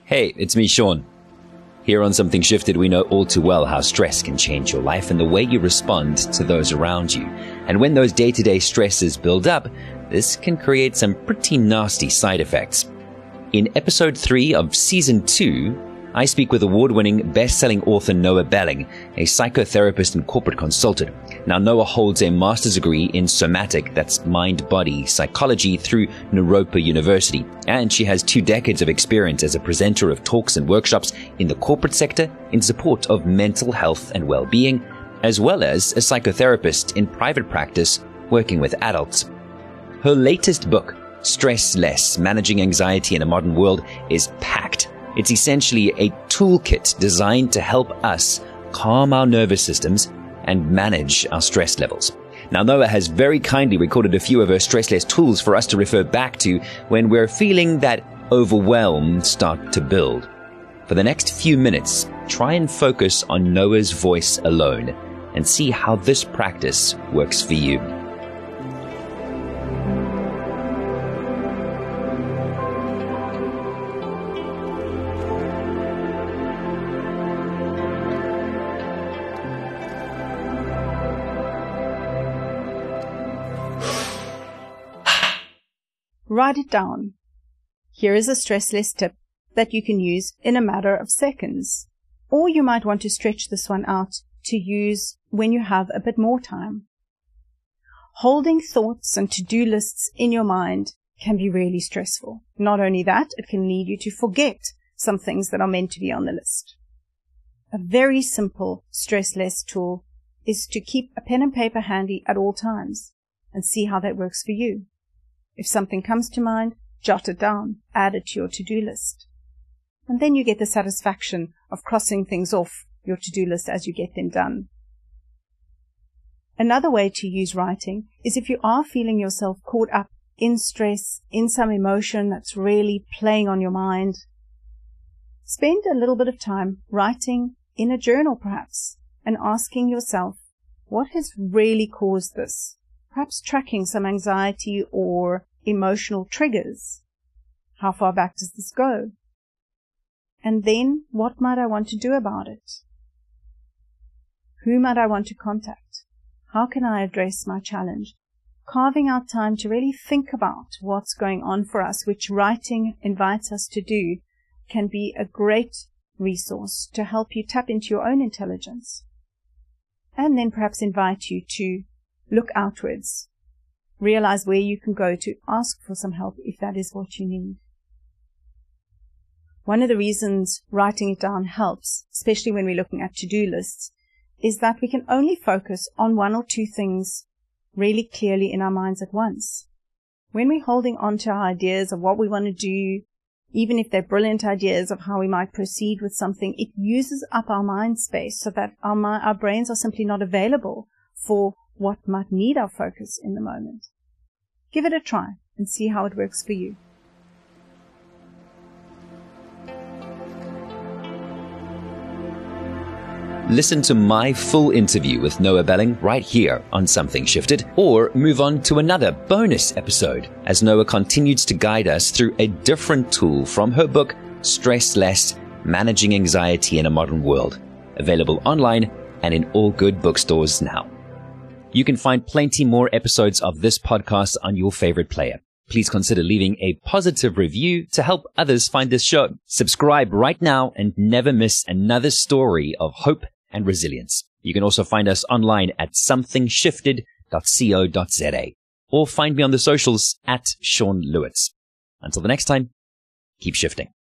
Hey, it's me, Sean. Here on Something Shifted, we know all too well how stress can change your life and the way you respond to those around you. And when those day-to-day stresses build up, this can create some pretty nasty side effects. In episode 3 of season 2, I speak with award-winning best-selling author Noah Belling, a psychotherapist and corporate consultant. Now, Noah holds a master's degree in somatic, that's mind-body psychology, through Naropa University, and she has 2 decades of experience as a presenter of talks and workshops in the corporate sector in support of mental health and well-being, as well as a psychotherapist in private practice working with adults. Her latest book, Stress Less: Managing Anxiety in a Modern World, is packed. It's essentially a toolkit designed to help us calm our nervous systems and manage our stress levels. Now, Noah has very kindly recorded a few of her stress less tools for us to refer back to when we're feeling that overwhelm start to build. For the next few minutes, try and focus on Noah's voice alone and see how this practice works for you. Write it down. Here is a stress-less tip that you can use in a matter of seconds. Or you might want to stretch this one out to use when you have a bit more time. Holding thoughts and to-do lists in your mind can be really stressful. Not only that, it can lead you to forget some things that are meant to be on the list. A very simple stress-less tool is to keep a pen and paper handy at all times and see how that works for you. If something comes to mind, jot it down, add it to your to-do list. And then you get the satisfaction of crossing things off your to-do list as you get them done. Another way to use writing is if you are feeling yourself caught up in stress, in some emotion that's really playing on your mind. Spend a little bit of time writing in a journal perhaps, and asking yourself, what has really caused this? Perhaps tracking some anxiety or emotional triggers. How far back does this go? And then, what might I want to do about it? Who might I want to contact? How can I address my challenge? Carving out time to really think about what's going on for us, which writing invites us to do, can be a great resource to help you tap into your own intelligence. And then perhaps invite you to look outwards. Realize where you can go to ask for some help if that is what you need. One of the reasons writing it down helps, especially when we're looking at to-do lists, is that we can only focus on 1 or 2 things really clearly in our minds at once. When we're holding on to our ideas of what we want to do, even if they're brilliant ideas of how we might proceed with something, it uses up our mind space so that our brains are simply not available for what might need our focus in the moment. Give it a try and see how it works for you. Listen to my full interview with Noah Belling right here on Something Shifted, or move on to another bonus episode as Noah continues to guide us through a different tool from her book, Stress Less: Managing Anxiety in a Modern World, available online and in all good bookstores now. You can find plenty more episodes of this podcast on your favorite player. Please consider leaving a positive review to help others find this show. Subscribe right now and never miss another story of hope and resilience. You can also find us online at somethingshifted.co.za or find me on the socials at Sean Lewitz. Until the next time, keep shifting.